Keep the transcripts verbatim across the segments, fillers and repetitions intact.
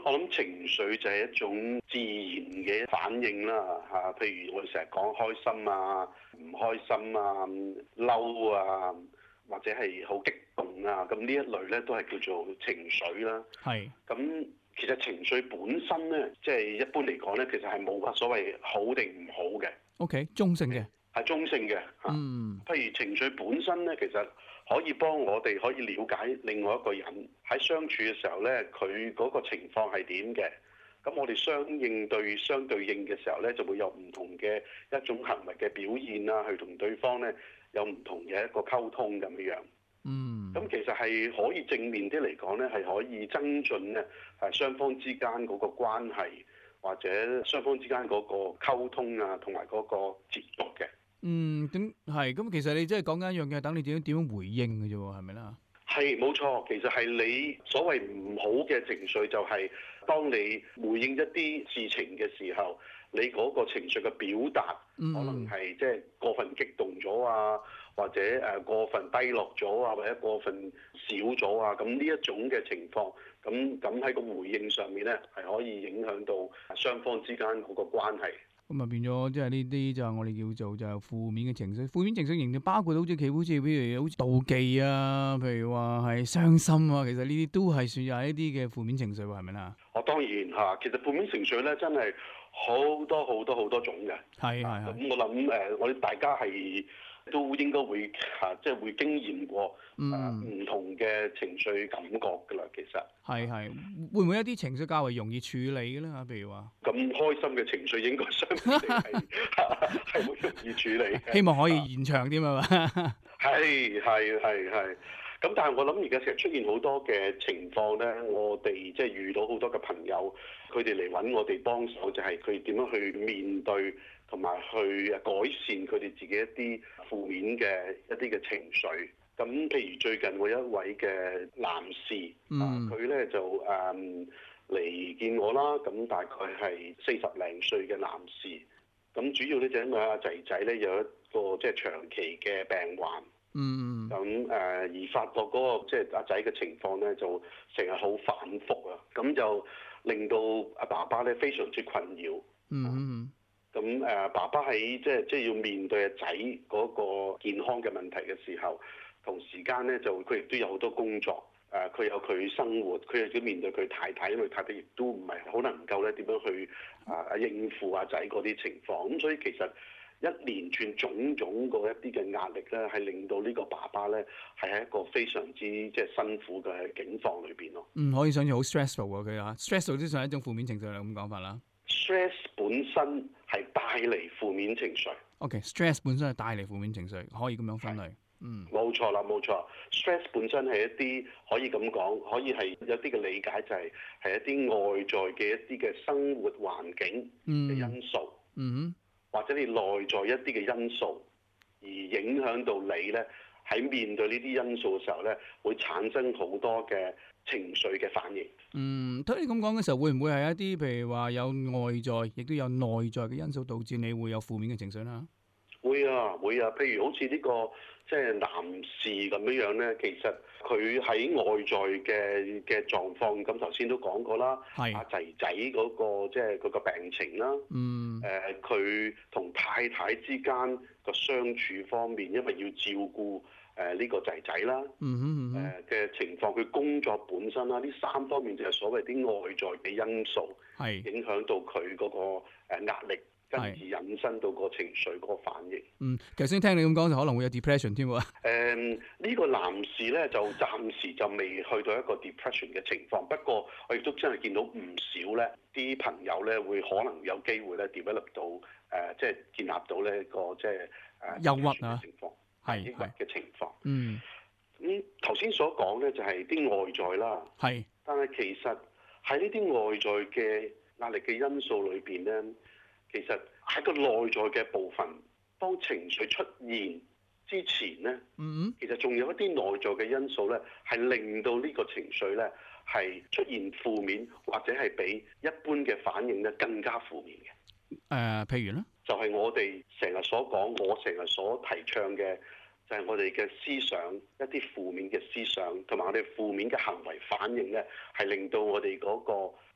我諗情緒就係一種自然嘅反應啦，嚇。譬如我哋成日講開心啊、唔開心啊、嬲啊，或者係好激動啊，咁呢一類咧都係叫做情緒啦。 係。 咁其實情緒本身咧，即係一般嚟講咧，其實係冇乜所謂好定唔好嘅。 OK，中性嘅。 係中性嘅嚇。 嗯。 譬如情緒本身咧，其實可以幫我哋可以了解另外一個人喺相處嘅時候咧，佢嗰個情況係點嘅。咁我哋相應對相對應嘅時候咧，就會有唔同嘅一種行為嘅表現啊，去同對方咧有唔同嘅一個溝通咁樣樣。 嗯。 咁其實係可以正面啲嚟講咧，係可以增進咧誒雙方之間嗰個關係，或者雙方之間嗰個溝通啊，同埋嗰個接觸嘅。 嗯，咁係，咁其實你即係講緊一樣嘢，等你點樣點樣回應嘅啫喎，係咪啦？ 係冇錯，其實係你所謂唔好嘅情緒，就係當你回應一啲事情嘅時候，你嗰個情緒嘅表達， 嗯、 可能係即係過分激動咗啊，或者誒過分低落咗啊，或者過分少咗啊，咁呢一種嘅情況，咁咁喺個回應上面咧，係可以影響到雙方之間嗰個關係。 咁啊變咗，即係呢啲就係我哋叫做就係負面嘅情緒。負面情緒型就包括好似其好似譬如好似妒忌啊，譬如話係傷心啊，其實呢啲都係算係一啲嘅負面情緒喎，係咪啦？ 我當然嚇，其實負面情緒咧真係好多好多好多種嘅。 係係係。 咁我諗誒，我哋大家係都應該會嚇，即係會經驗過誒唔、 嗯、 同嘅情緒感覺㗎啦。其實係係，會唔會一啲情緒較為容易處理嘅咧？嚇，譬如話咁開心嘅情緒應該相對係係好容易處理嘅。 希望可以延長啲啊嘛。 係係係係。咁但係我諗而家成日出現好多嘅情況咧，我哋即係遇到好多嘅朋友，佢哋嚟揾我哋幫手，就係佢點樣去面對同埋去改善佢哋自己一啲負面嘅一啲嘅情緒。咁譬如最近我有一位嘅男士，嗯、啊佢咧就誒嚟、嗯、見我啦，咁大概係四十零歲嘅男士。咁主要咧就因為阿仔仔咧有一個即係長期嘅病患。 嗯， 咁誒、呃、而發覺嗰、那個即係阿仔嘅情況咧，就成日好反覆啊，咁就令到阿爸爸咧非常之困擾。 嗯， 咁誒、呃、爸爸喺即係即係要面對阿仔嗰個健康嘅問題嘅時候，同時間咧就佢亦都有好多工作，誒、呃、佢有佢生活，佢亦都面對佢太太，因為太太亦都唔係好能夠咧點樣去啊、呃、應付阿仔嗰啲情況，咁所以其實一連串種種嗰一啲嘅壓力咧，係令到呢個爸爸咧係喺一個非常之即係辛苦嘅境況裏邊咯。 嗯，可以想象好 stressful 喎佢啊 ，stressful 都算係一種負面情緒啦，咁講法啦。 stress 本身係帶嚟負面情緒。 OK，stress、okay，本身係帶嚟負面情緒，可以咁樣分類。嗯， 冇錯啦，冇錯。stress 本身係一啲可以咁講，可以係有啲嘅理解就係、是、係一啲外在嘅一啲嘅生活環境嘅因素。 嗯哼。 或者你內在一啲嘅因素，而影響到你咧喺面對呢啲因素嘅時候咧，會產生好多嘅情緒嘅反應。 嗯，聽你咁講嘅時候，會唔會係一啲譬如話有外在，亦都有內在嘅因素導致你會有負面嘅情緒啦？ 會啊，會啊。譬如好似呢個即係男士咁樣樣咧，其實佢喺外在嘅嘅狀況，咁頭先都講過啦。係阿仔仔嗰個即係佢個病情啦。嗯。誒，佢同太太之間個相處方面，因為要照顧誒呢個仔仔啦。嗯哼嗯誒嘅情況，佢工作本身啦，呢三方面就係所謂啲外在嘅因素，係影響到佢嗰個誒壓力。跟住引申到個情緒嗰個反應。 嗯，其實先聽你咁講就可能會有 depression 添喎。 誒，呢個男士咧就暫時就未去到一個 depression 嘅情況，不過我亦都真係見到唔少咧啲朋友咧會可能有機會咧 develop 到誒、呃，即係建立到呢個即係誒憂鬱嘅情況，係抑鬱嘅情況。嗯，咁頭先所講咧就係啲外在啦，係，但係其實喺呢啲外在嘅壓力嘅因素裏邊咧。其實喺個內在嘅部分，當情緒出現之前咧，嗯、其實仲有一啲內在嘅因素咧，係令到呢個情緒咧係出現負面，或者係比一般嘅反應咧更加負面嘅。誒、呃，譬如咧，就係我哋成日所講，我成日所提倡嘅，就係我哋嘅思想一啲負面嘅思想，同埋我哋負面嘅行為反應咧，係令到我哋嗰個情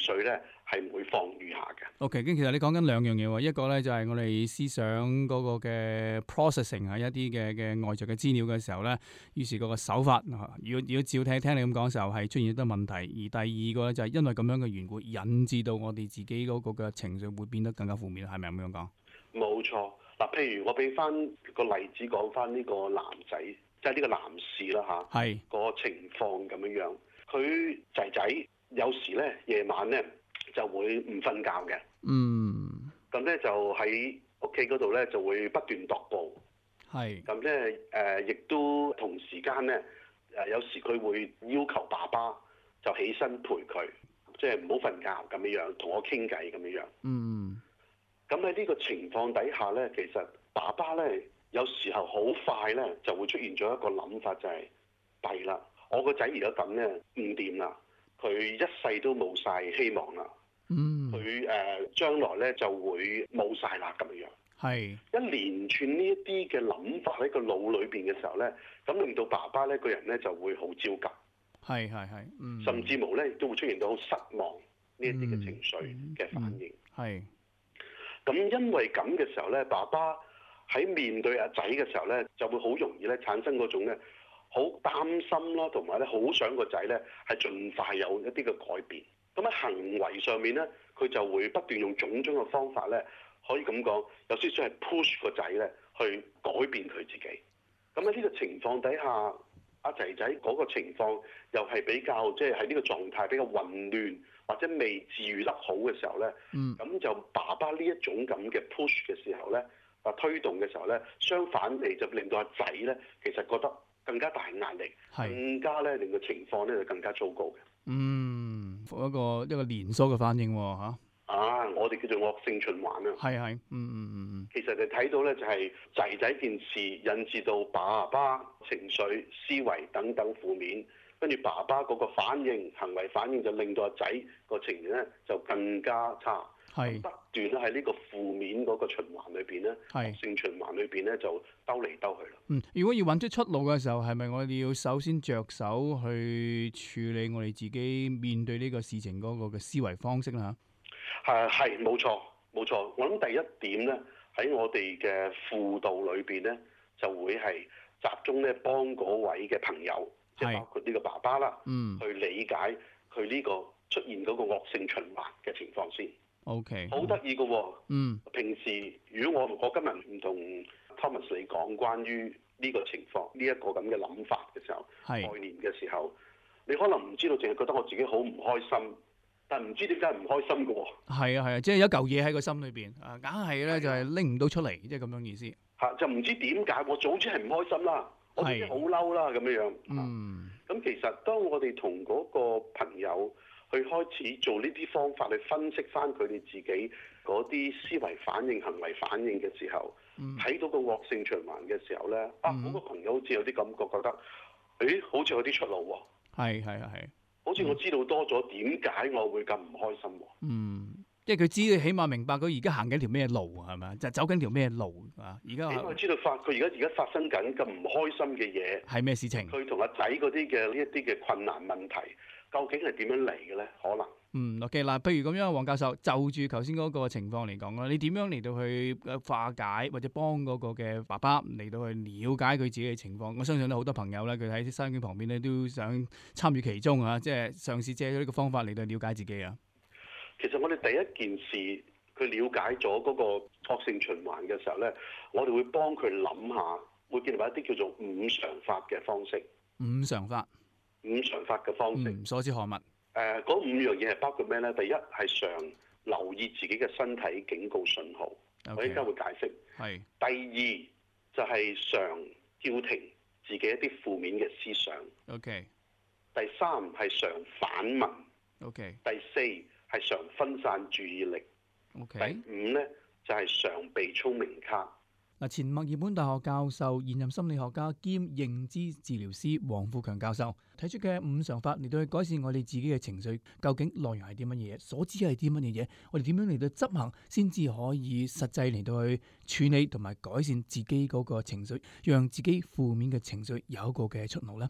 緒咧係唔會放於下嘅。 OK，咁其實你講緊兩樣嘢喎，一個咧就係我哋思想嗰個嘅 processing 係一啲嘅嘅外在嘅資料嘅時候咧，於是嗰個手法，如果如果照聽聽你咁講嘅時候係出現咗問題，而第二個咧就係因為咁樣嘅緣故，引致到我哋自己嗰個嘅情緒會變得更加負面，係咪咁樣講？ 冇錯，嗱，譬如我俾翻個例子講翻呢個男仔，即係呢個男士啦嚇， 係個情況咁樣樣，佢仔仔有時咧夜晚咧就會唔瞓覺嘅。 嗯， 咁咧就喺屋企嗰度咧就會不斷踱步， 係， 咁咧誒亦都同時間咧誒有時佢會要求爸爸就起身陪佢，即係唔好瞓覺咁樣樣，同我傾偈咁樣樣。 嗯， 咁喺呢個情況底下咧，其實爸爸咧有時候好快咧就會出現咗一個諗法，就係弊啦，我個仔而家咁咧唔掂啦，佢一世都冇晒希望啦。 嗯， 佢誒將來咧就會冇晒啦咁樣。 係， 一連串呢一啲嘅諗法喺個腦裏邊嘅時候咧，咁令到爸爸咧個人咧就會好焦急， 係係係，嗯， 甚至乎咧亦都會出現到好失望呢一啲嘅情緒嘅反應。 係， 咁因為咁嘅時候咧，爸爸喺面對阿仔嘅時候咧，就會好容易咧產生嗰種咧好擔心啦，同埋咧好想個仔咧係盡快有一啲嘅改變。咁喺行為上面咧，佢就會不斷用種種嘅方法咧，可以咁講，有少少係 push 個仔咧去改變佢自己。咁喺呢個情況底下，阿仔仔嗰個情況又係比較即係喺呢個狀態比較混亂，或者未治癒得好嘅時候咧，咁、嗯、就爸爸呢一種咁嘅 push 嘅時候咧，啊推動嘅時候咧，相反地就令到阿仔咧其實覺得更加大壓力，更加咧令個情況咧就更加糟糕嘅。 嗯，一個一個連鎖嘅反應喎嚇。 啊，我哋叫做惡性循環啊。 係係，嗯嗯嗯嗯。 其實你睇到咧，就係仔仔件事引致到爸爸情緒、思維等等負面，跟住爸爸嗰個反應、行為反應就令到阿仔個情形咧就更加差。係不斷咧喺呢個負面嗰個循環裏邊咧，惡性循環裏邊咧就兜嚟兜去啦。 嗯，如果要揾出出路嘅時候，係咪我哋要首先着手去處理我哋自己面對呢個事情嗰個嘅思維方式啦？ 嚇，係係冇錯冇錯。我諗第一點咧喺我哋嘅輔導裏邊咧，就會係集中咧幫嗰位嘅朋友，即係包括呢個爸爸啦，嗯，去理解佢呢個出現嗰個惡性循環嘅情況先。 O.K. 好得意嘅喎，嗯，平時如果我我今日唔同 Thomas 你講關於呢個情況，呢、這、一個咁嘅諗法嘅時候，概念嘅時候，你可能唔知道，淨係覺得我自己好唔開心，但唔知點解唔開心嘅喎。係啊係啊，即係有嚿嘢喺個心裏邊啊，硬係咧就係拎唔到出嚟，即係咁樣意思。 嚇，就唔知點解，我總之係唔開心啦，我總之好嬲啦咁樣樣。 嗯， 咁、啊、其實當我哋同嗰個朋友去開始做呢啲方法去分析翻佢哋自己嗰啲思維反應、行為反應嘅時候，睇、嗯、到個惡性循環嘅時候咧，啊嗰、嗰個朋友好似有啲感覺，覺得，誒好似有啲出路喎。 係係係， 好似我知道多咗點解我會咁唔開心喎。 嗯，即係佢知，起碼明白佢而家行緊條咩路係咪？就係、走緊條咩路啊？而家起碼知道發佢而家而家發生緊咁唔開心嘅嘢係咩事情？ 佢同阿仔嗰啲嘅呢一啲嘅困難問題，究竟係點樣嚟嘅咧？可能嗯 OK 嗱，譬如咁樣，黃教授就住頭先嗰個情況嚟講啦，你點樣嚟到去化解或者幫嗰個嘅爸爸嚟到去了解佢自己嘅情況？我相信咧好多朋友咧，佢喺收音機旁邊咧都想參與其中啊，即係嘗試借咗呢個方法嚟到了解自己啊。 其實我哋第一件事，佢了解咗嗰個惡性循環嘅時候咧，我哋會幫佢諗下，會建立一啲叫做五常法嘅方式。 五常法， 五常法嘅方式， 嗯、所知何物？ 誒、呃，嗰五樣嘢係包括咩咧？第一係常留意自己嘅身體警告信號，okay. 我依家會解釋。係。第二就係、是、常叫停自己一啲負面嘅思想。 OK。 第三係常反問。 OK。 第四係常分散注意力。 OK。 第五咧就係、是、常備聰明卡。 嗱，前墨爾本大學教授、現任心理學家兼認知治療師黃富強教授提出嘅五常法嚟到去改善我哋自己嘅情緒，究竟內容係啲乜嘢？所知係啲乜嘢嘢？我哋點樣嚟到執行，先至可以實際嚟到去處理同埋改善自己嗰個情緒，讓自己負面嘅情緒有一個嘅出路呢？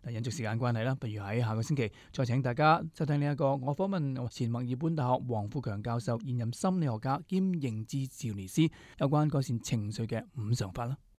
但因為時間關係啦，不如喺下個星期再請大家收聽呢、這、一個我訪問前墨爾本大學黃富強教授，現任心理學家兼認知治療師，有關改善情緒嘅五常法啦。